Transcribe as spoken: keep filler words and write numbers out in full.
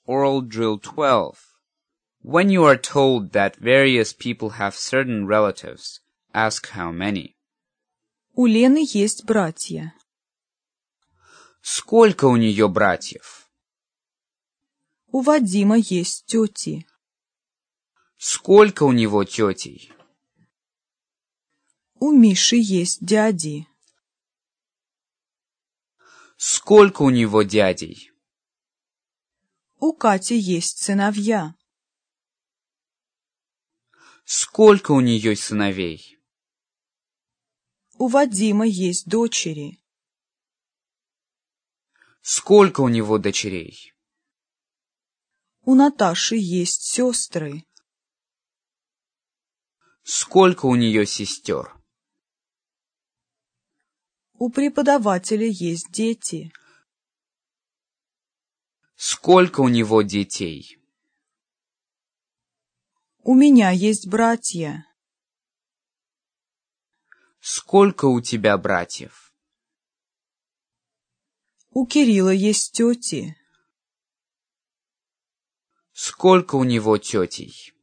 Oral Drill twelve. When you are told that various people have certain relatives, ask how many. У Лены есть братья. Сколько у нее братьев? У Вадима есть тети. Сколько у него тетей? У Миши есть дяди. Сколько у него дядей? У Кати есть сыновья. Сколько у нее сыновей? У Вадима есть дочери. Сколько у него дочерей? У Наташи есть сестры. Сколько у нее сестер? У преподавателя есть дети. Сколько у него детей? У меня есть братья. Сколько у тебя братьев? У Кирилла есть тети. Сколько у него тетей?